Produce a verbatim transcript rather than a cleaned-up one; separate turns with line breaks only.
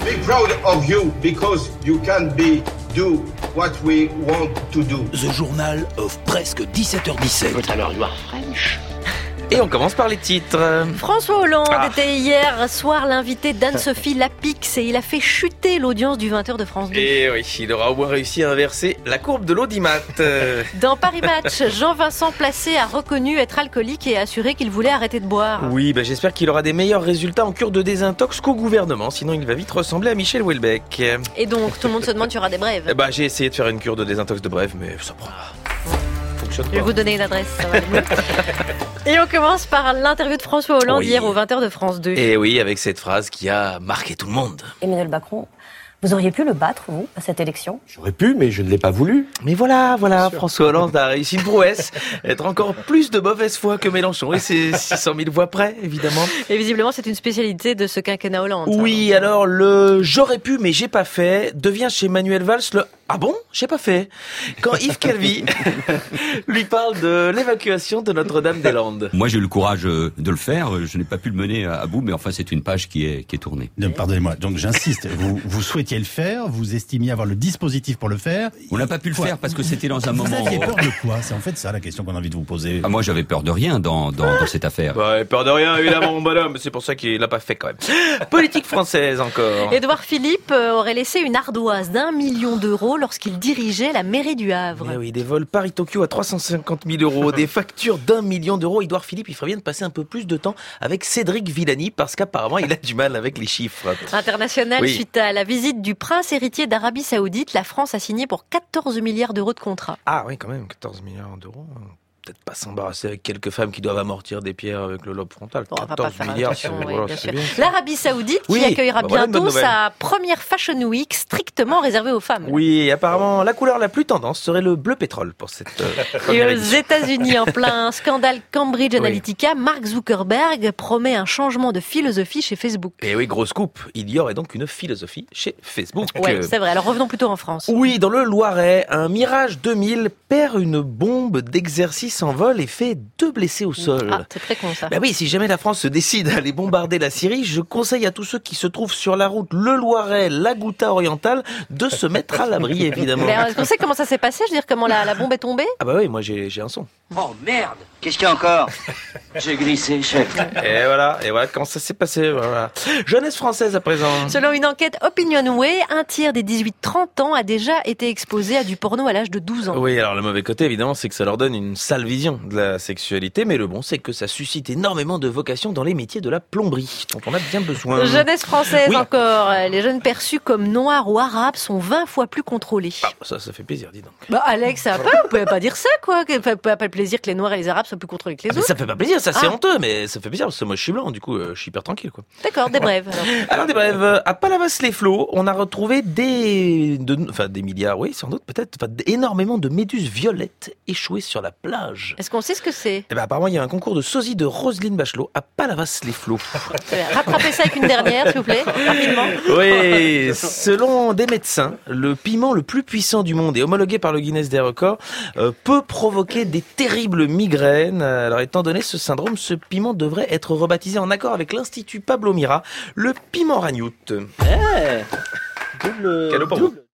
be proud of you because you can be do what we want to do.
The Journal of presque dix-sept heures dix-sept.
Votre alors, you are French.
Et on commence par les titres.
François Hollande
Ah.
était hier soir l'invité d'Anne-Sophie Lapix et il a fait chuter l'audience du vingt heures de France deux.
Et oui, il aura au moins réussi à inverser la courbe de l'audimat. Euh,
Dans Paris Match, Jean-Vincent Placé a reconnu être alcoolique et a assuré qu'il voulait arrêter de boire.
Oui, bah j'espère qu'il aura des meilleurs résultats en cure de désintox qu'au gouvernement, sinon il va vite ressembler à Michel Houellebecq.
Et donc, tout le monde se demande, tu auras des brèves.
Eh bah j'ai essayé de faire une cure de désintox de brève, mais ça prend fonctionne
Je vais
pas.
vous donner une adresse, ça va aller mieux. Et on commence par l'interview de François Hollande
Oui.
hier au vingt heures de France deux.
Et oui, avec cette phrase qui a marqué tout le monde.
Emmanuel Macron, vous auriez pu le battre, vous, à cette élection?
J'aurais pu, mais je ne l'ai pas voulu.
Mais voilà, voilà, François Hollande a réussi une prouesse, être encore plus de mauvaise foi que Mélenchon, et c'est six cent mille voix près, évidemment.
Et visiblement, c'est une spécialité de ce quinquennat Hollande. ça.
Oui, alors le « j'aurais pu mais j'ai pas fait » devient chez Manuel Valls le « ah bon, j'ai pas fait » quand Yves Calvi lui parle de l'évacuation de Notre-Dame-des-Landes.
Moi, j'ai eu le courage euh, de le faire. Je n'ai pas pu le mener à bout, mais enfin, c'est une page qui est, qui est tournée.
Non, pardonnez-moi, donc j'insiste, vous, vous souhaitiez le faire, vous estimiez avoir le dispositif pour le faire.
On n'a pas pu le
Quoi
faire parce que c'était dans un
Vous
moment...
aviez peur de quoi? C'est en fait ça la question qu'on a envie de vous poser.
Ah, moi, j'avais peur de rien dans, dans, dans cette affaire.
Bah, peur de rien, évidemment, mon bonhomme, c'est pour ça qu'il l'a pas fait quand même. Politique française encore.
Édouard Philippe euh, aurait laissé une ardoise d'un million d'euros lorsqu'il dirigeait la mairie du Havre.
Eh oui, des vols Paris-Tokyo à trois cent cinquante mille euros, des factures d'un million d'euros. Édouard Philippe, il ferait bien de passer un peu plus de temps avec Cédric Villani parce qu'apparemment, il a du mal avec les chiffres.
International,
Oui.
suite à la visite du prince héritier d'Arabie Saoudite, la France a signé pour quatorze milliards d'euros de contrats.
Ah oui, quand même, quatorze milliards d'euros. Peut-être pas s'embarrasser avec quelques femmes qui doivent amortir des pierres avec le lobe frontal.
Bon, on va pas
quatorze
faire
milliards,
attention,
c'est
oui,
voilà,
bien
c'est
sûr.
bien.
L'Arabie Saoudite
Oui,
qui accueillera
bah voilà une bonne
bientôt
nouvelle.
sa première Fashion Week strictement réservée aux femmes.
Oui, et apparemment, la couleur la plus tendance serait le bleu pétrole pour cette euh,
Et
première
aux
édition.
États-Unis, en plein scandale Cambridge
Oui.
Analytica, Mark Zuckerberg promet un changement de philosophie chez Facebook.
Et oui, gros scoop, il y aurait donc une philosophie chez Facebook.
Ouais,
Euh,
c'est vrai. Alors revenons plutôt en France.
Oui, dans le Loiret, un Mirage deux mille perd une bombe d'exercice en vol et fait deux blessés au sol.
Ah, c'est très con ça.
Ben oui, si jamais la France se décide à aller bombarder la Syrie, je conseille à tous ceux qui se trouvent sur la route le Loiret, la Ghouta orientale, de se mettre à l'abri, évidemment.
Mais est-ce qu'on sait comment ça s'est passé? Je veux dire, comment la, la bombe est tombée?
Ah bah oui, moi j'ai j'ai un son.
Oh merde. Qu'est-ce qu'il y a encore? J'ai glissé, chef.
Et voilà, et voilà comment ça s'est passé. Voilà. Jeunesse française à présent.
Selon une enquête Opinionway, un tiers des dix-huit trente ans a déjà été exposé à du porno à l'âge de douze ans.
Oui, alors le mauvais côté, évidemment, c'est que ça leur donne une sale vision de la sexualité, mais le bon, c'est que ça suscite énormément de vocations dans les métiers de la plomberie, dont on a bien besoin.
Jeunesse française
Oui.
encore. Les jeunes perçus comme noirs ou arabes sont vingt fois plus contrôlés.
Ah, ça, ça fait plaisir, dis donc.
Bah Alex, ça va pas, vous pouvez pas dire ça quoi. Ça fait pas le plaisir que les noirs et les arabes soient plus contrôlés que les
Ah, mais
autres.
ça fait pas plaisir, ça c'est
Ah.
honteux, mais ça fait plaisir parce que moi je suis blanc, du coup euh, je suis hyper tranquille quoi.
D'accord, des brèves. alors.
Alors des brèves, euh, à Palavas-les-Flots, on a retrouvé des, de, enfin des milliards, oui sans doute peut-être, enfin énormément de méduses violettes échouées sur la plage.
Est-ce qu'on sait ce que c'est?
Eh ben apparemment il y a un concours de sosie de Roselyne Bachelot à Palavas-les-Flots.
Très bien. Rattrapez ça avec une dernière, s'il vous plaît, rapidement.
Oui, selon des médecins, le piment le plus puissant du monde et homologué par le Guinness des records euh, peut provoquer des terribles migraines. Alors étant donné ce syndrome, ce piment devrait être rebaptisé en accord avec l'Institut Pablo Mira, le piment ragnout.
Eh, double,
Cadeau pour vous.
double.